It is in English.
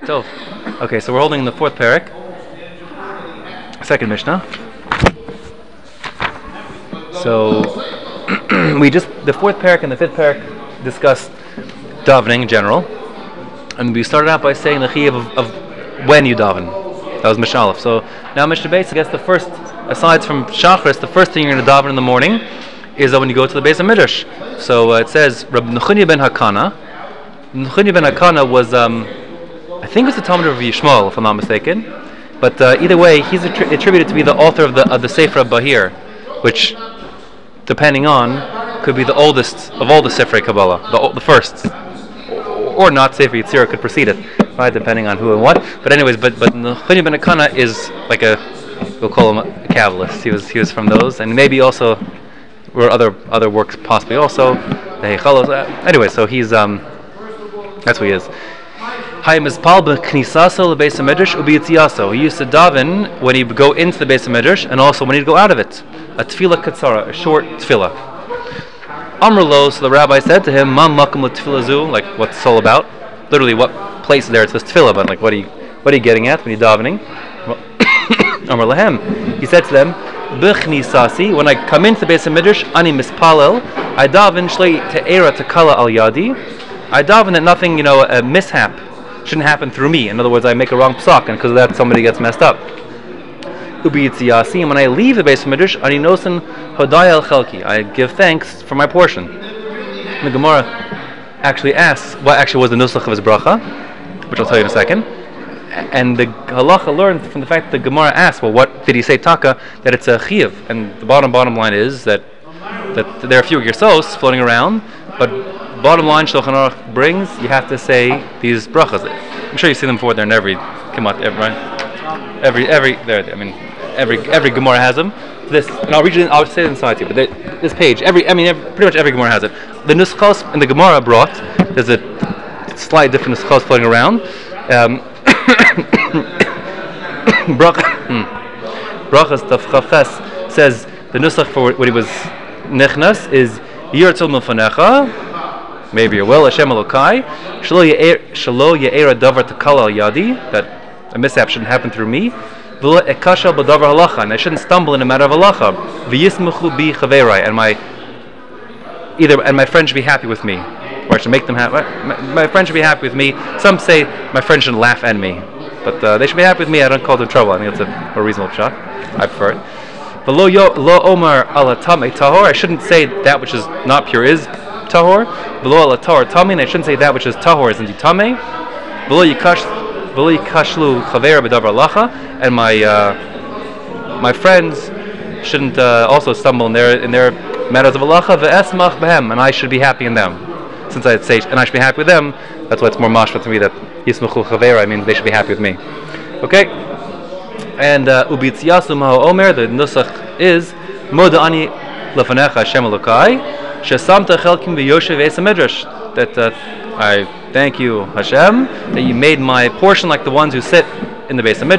So, okay, so we're holding the fourth parak, second Mishnah. So, the fourth parak and the fifth parak discussed davening in general, and we started out by saying the chiyuv of when you daven. That was Mishnah Aleph. So now Mishnah Beis, I guess the first, aside from Shachris, the first thing you're going to daven in the morning is that when you go to the Beis HaMidrash. So it says Reb Nechunya ben Hakana. Nechunya ben Hakana was, I think it's the Talmud of Yishmael, if I'm not mistaken. But either way, he's attributed to be the author of the Sefer Bahir, which, depending on, could be the oldest of all the Sefer Kabbalah, the first, or not. Sefer Yetzirah could precede it, right? Depending on who and what. But anyways, but Nechunya ben Hakana is like we'll call him a Kabbalist. He was from those, and maybe also were other works possibly also the Heichalos. Anyway, so he's that's who he is. He used to daven when he'd go into the Beis HaMidrash and also when he'd go out of it. A tefillah katsara, a short tefillah. Amr lo, so the rabbi said to him, "Ma makom l'tefillah zu," like what's this all about? Literally, what place there? It's this tefillah, but like what are you getting at when you're davening? Amr lahem, he said to them, "B'chnisasi, when I come into the Beis HaMidrash, ani mispalel, I daven shlei te'era tekala al yadi. I daven that nothing, a mishap shouldn't happen through me. In other words, I make a wrong psak, and because of that, somebody gets messed up. Ubi yitziyasi, and when I leave the Beis HaMidrash, ani nosen hodaya el chelki, I give thanks for my portion." The Gemara actually asks what actually was the nusach of his bracha, which I'll tell you in a second. And the halacha learned from the fact that the Gemara asks, well, what did he say taka? That it's a chiyuv, and the bottom line is that there are a few gersos floating around, but bottom line Shulchan Aruch brings, you have to say these brachas. I'm sure you see them before. They're in every Gemara has them. This, and I'll read it. I'll say it inside to you. But this page, pretty much every Gemara has it. The nuschos in the Gemara brought, there's a slight different nuschos floating around. Brachas Tafchafes says the nusach for when he was nechnas is Yirtzol Milfanecha, maybe you will, Hashem Elokai, Shalo Ye'era Davar Tekala Al Yadi, that a mishap shouldn't happen through me, V'lo Ekashal B'davar Halacha, and I shouldn't stumble in a matter of halacha, V'yismuchu Bi Chaverai, and my friend should be happy with me, or I should make them happy. My friend should be happy with me. Some say my friend shouldn't laugh at me, but they should be happy with me. I don't cause them trouble. I think that's a more reasonable shot. I prefer it. But lo omar ala tamei tahor. I shouldn't say that which is not pure is tahor. Below ala tahor tamei, and I shouldn't say that which is tahor is indeed tamei. Below yikashlu chaver b'davar lacha, and my friends shouldn't also stumble in their matters of halacha. Ve'esmach behem, and I should be happy in them. Since I say and I should be happy with them, that's why it's more mashma to me that yismachu chaver. I mean, they should be happy with me. Okay. And ubitziyasu maho omer, the nusach is moda'ani lefanecha Hashem Elokai shesamta chelkim v'yoshev Beis HaMidrash, that I thank you Hashem that you made my portion like the ones who sit in the Beis HaMidrash.